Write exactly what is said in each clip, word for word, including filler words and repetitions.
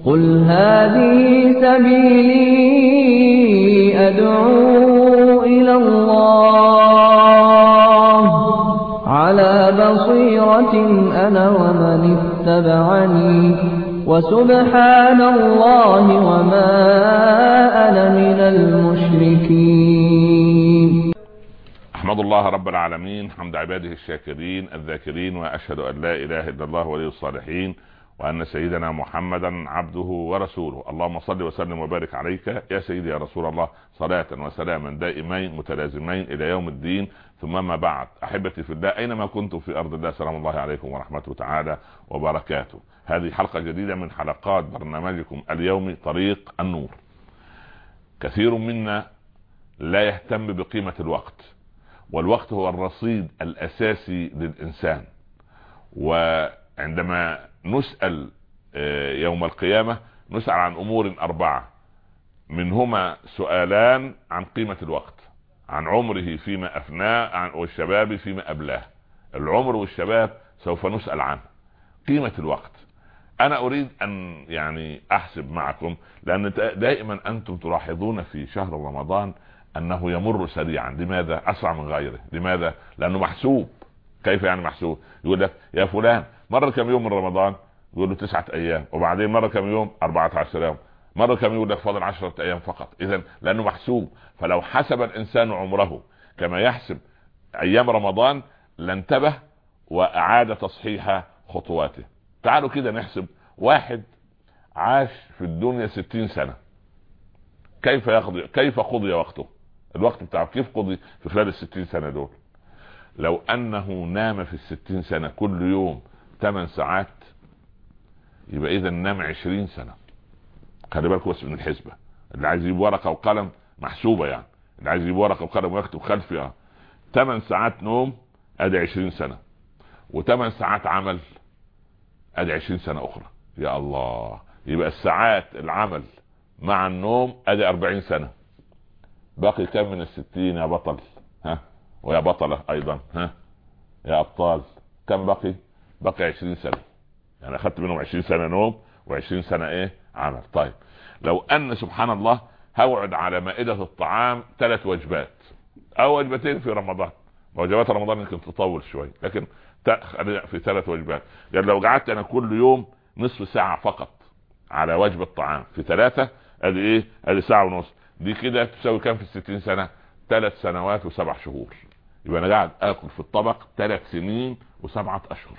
قل هذه سبيلي أدعو إلى الله على بصيرة أنا ومن اتبعني وسبحان الله وما أنا من المشركين. أحمد الله رب العالمين حمد عباده الشاكرين الذاكرين، وأشهد أن لا إله إلا الله ولي الصالحين، وأن سيدنا محمدا عبده ورسوله. اللهم صل وسلم وبارك عليك يا سيدي يا رسول الله، صلاة وسلاما دائمين متلازمين إلى يوم الدين. ثم ما بعد، أحبتي في الله أينما كنتم في أرض الله، سلام الله عليكم ورحمته تعالى وبركاته. هذه حلقة جديدة من حلقات برنامجكم اليومي طريق النور. كثير منا لا يهتم بقيمة الوقت، والوقت هو الرصيد الأساسي للإنسان. وعندما نسأل يوم القيامة نسأل عن أمور أربعة، منهما سؤالان عن قيمة الوقت، عن عمره فيما أفناه والشباب فيما أبلاه. العمر والشباب سوف نسأل عنه. قيمة الوقت أنا أريد أن يعني أحسب معكم، لأن دائما أنتم تلاحظون في شهر رمضان أنه يمر سريعا. لماذا؟ أسرع من غيره. لماذا؟ لأنه محسوب. كيف يعني محسوب؟ يقول لك يا فلان مرة كم يوم من رمضان؟ يقول له تسعة أيام، وبعدين مرة كم يوم؟ أربعة عشر يوم، مرة كم يقول لك فاضل عشرة أيام فقط. إذن لأنه محسوب. فلو حسب الإنسان عمره كما يحسب أيام رمضان لانتبه وأعاد تصحيح خطواته. تعالوا كده نحسب. واحد عاش في الدنيا ستين سنة، كيف يقضي كيف قضي وقته؟ الوقت بتاعه كيف قضي في خلال الستين سنة دول؟ لو أنه نام في الستين سنة كل يوم ثمان ساعات، يبقى إذا نام عشرين سنة. خلي بالكم بس من الحسبة. اللي عايز يجيب ورقة وقلم محسوبة، يعني اللي عايز يجيب ورقة وقلم ويكتب خلفها ثمان ساعات نوم ادي عشرين سنة، وثمان ساعات عمل ادي عشرين سنة اخرى. يا الله، يبقى الساعات العمل مع النوم ادي اربعين سنة. باقي كم من الستين يا بطل؟ ها ويا بطلة ايضا، ها يا ابطال، كم باقي؟ باقي عشرين سنة. يعني اخدت منهم عشرين سنة نوم وعشرين سنة ايه عمل. طيب لو ان سبحان الله هوعد على مائدة الطعام ثلاث وجبات او وجبتين في رمضان، وجبات رمضان يمكن تطول شوي، لكن في ثلاث وجبات. يعني لو قعدت انا كل يوم نصف ساعة فقط على وجبة طعام في ثلاثة، ادي ايه؟ ادي ساعة ونص. دي كده تساوي كام في الستين سنة؟ ثلاث سنوات وسبع شهور. يبقى انا قاعد اكل في الطبق ثلاث سنين وسبعة اشهر.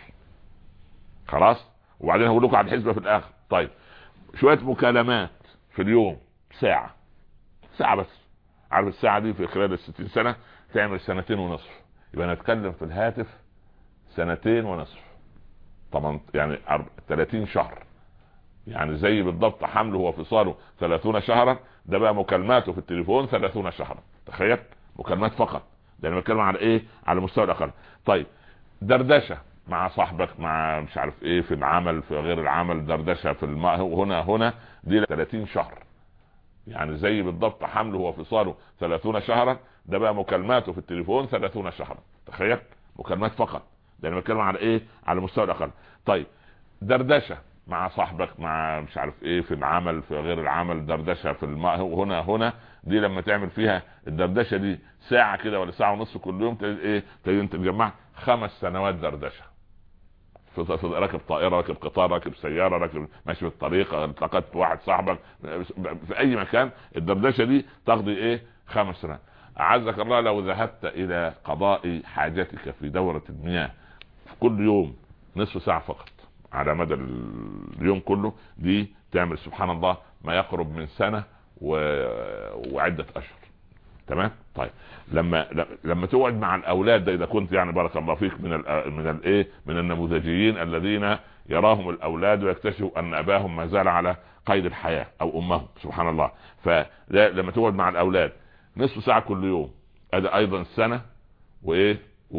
خلاص. وبعدين هقول لكم على الحسبة في الاخر. طيب شوية مكالمات في اليوم ساعة ساعة بس. عارف الساعة دي في خلال الستين سنة تعمل سنتين ونصف. يبقى نتكلم في الهاتف سنتين ونصف، طبعا يعني ثلاثين شهر. يعني زي بالضبط حمله وفصاله ثلاثون شهرا، ده بقى مكالماته في التليفون ثلاثون شهرا. تخيل، مكالمات فقط. ده انا بتكلم على ايه؟ على مستوى الاقل. طيب دردشة مع صاحبك، مع مش عارف ايه في العمل، في غير العمل، دردشة في الماء هنا هنا، دي ثلاثين شهر. يعني زي بالضبط حمله وفصاله ثلاثون شهرا، ده بقى مكالماته في التليفون ثلاثون شهرا. تخيل، مكالمات فقط. ده انا بتكلم على ايه؟ على مستوى الاقل. طيب دردشة مع صاحبك، مع مش عارف ايه في العمل، في غير العمل، دردشة في الماء هنا هنا، دي لما تعمل فيها الدردشة دي ساعة كده ولا ساعة ونص كل يوم، تجد ايه؟ تجد انت تجمع خمس سنوات دردشة. في راكب طائرة، راكب قطار، راكب سيارة، راكب ماشي في الطريق، التقيت واحد صاحبك في اي مكان، الدردشة دي تقضي ايه؟ خمس سنوات. اعزك الله لو ذهبت الى قضاء حاجتك في دورة المياه كل يوم نصف ساعة فقط على مدى اليوم كله، دي تعمل سبحان الله ما يقرب من سنة و... وعدة اشهر. تمام. طيب لما لما تقعد مع الاولاد، ده اذا كنت يعني بارك الله فيك من ال من الايه من النموذجيين الذين يراهم الاولاد ويكتشفوا ان اباهم ما زال على قيد الحياة او امهم، سبحان الله. فلما تقعد مع الاولاد نصف ساعة كل يوم، هذا ايضا سنة وايه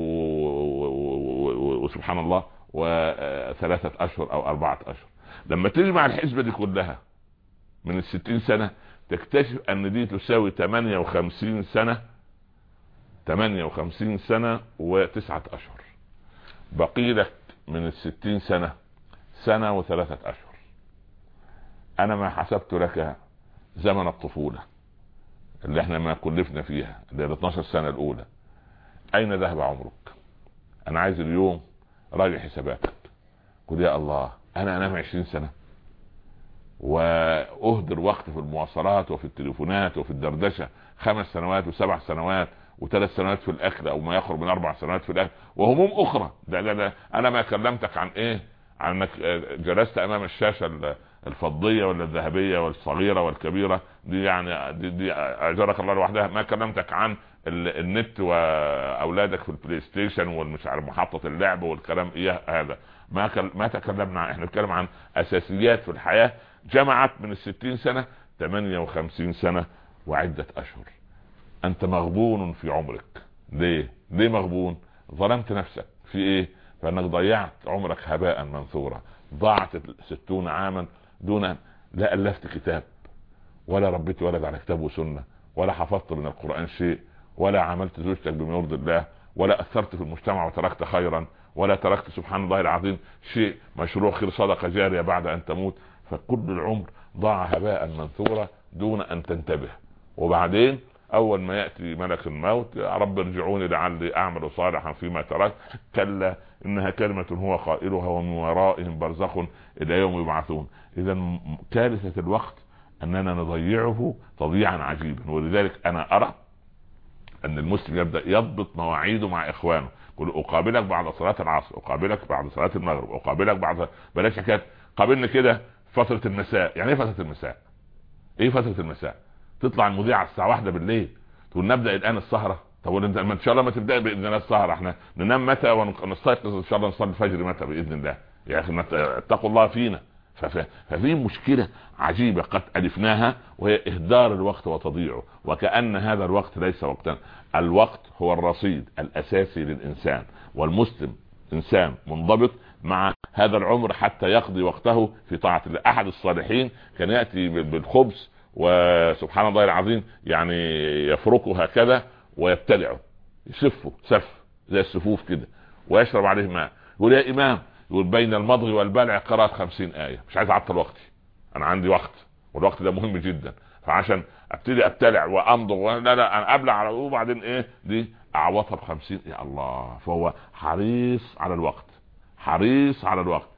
وسبحان الله وثلاثة اشهر او اربعة اشهر. لما تجمع الحسبة دي كلها من الستين سنة تكتشف ان دي تساوي ثمانية وخمسين سنة ثمانية وخمسين سنة وتسعة اشهر. بقي لك من الستين سنة سنة وثلاثة اشهر. انا ما حسبت لك زمن الطفولة اللي احنا ما كلفنا فيها، اللي هي اتناشر سنة الاولى، اين ذهب عمرك؟ انا عايز اليوم راجع حساباتك. قل يا الله، انا انام عشرين سنة واهدر وقت في المواصلات وفي التليفونات وفي الدردشة خمس سنوات وسبع سنوات وثلاث سنوات في الاكل، او ما يخرج من اربع سنوات في الاكل وهموم اخرى. ده, ده, ده انا ما كلمتك عن ايه؟ عن انك جلست امام الشاشة الفضية ولا الذهبية والصغيرة والكبيرة دي، يعني دي, دي اجرك الله لوحدها. ما كلمتك عن النت واولادك في البلاي ستيشن والمش عارف محطة اللعب والكلام اياه هذا. ما كل... ما تكلمنا عن، احنا نتكلم عن اساسيات في الحياة جمعت من الستين سنة ثمانية وخمسين سنة وعدة اشهر. انت مغبون في عمرك. ليه ليه مغبون؟ ظلمت نفسك في ايه؟ فانك ضيعت عمرك هباء منثورا. ضاعت ستون عاما دون لا الفت كتاب، ولا ربيت ولد على كتاب وسنة، ولا حفظت من القرآن شيء، ولا عملت زوجتك بما يرضي الله، ولا اثرت في المجتمع وتركت خيرا، ولا تركت سبحان الله العظيم شيء مشروع خير صدقة جارية بعد ان تموت. فكل العمر ضاع هباء منثورا دون ان تنتبه. وبعدين اول ما يأتي ملك الموت، يا رب ارجعوني لعلي اعمل صالحا فيما تركت، كلا انها كلمة هو قائلها ومن ورائهم برزخ الى يوم يبعثون. اذا كارثة الوقت اننا نضيعه تضييعا عجيبا. ولذلك انا ارى ان المسلم يبدأ يضبط مواعيده مع اخوانه. قل اقابلك بعد صلاة العصر، اقابلك بعد صلاة المغرب، اقابلك بعد، بلاش حكاية قابلني كده فترة المساء. يعني ايه فترة المساء؟ ايه فترة المساء؟ تطلع المذيعة الساعة واحدة بالليل تقول نبدأ الان السهرة. طب انت ان شاء الله ما تبدأ باذن الله السهرة، احنا ننام متى ونستيقظ ان شاء الله نصلي الفجر متى باذن الله؟ يا اخي اتقوا الله فينا. ففي مشكلة عجيبة قد ألفناها، وهي إهدار الوقت وتضييعه، وكأن هذا الوقت ليس وقتا. الوقت هو الرصيد الأساسي للإنسان، والمسلم إنسان منضبط مع هذا العمر حتى يقضي وقته في طاعة الله. أحد الصالحين كان يأتي بالخبز وسبحان الله العظيم يعني يفركه هكذا ويبتلعه، يسفه سف زي السفوف كده ويشرب عليه ماء. يقول يا إمام، يقول بين المضغ والبلع قراءة خمسين آية. مش عايز اعطل وقتي، انا عندي وقت والوقت ده مهم جدا، فعشان ابتدي ابتلع وامضغ لا لا انا ابلع على وبعدين ايه دي اعوضها بخمسين. يا الله، فهو حريص على الوقت، حريص على الوقت.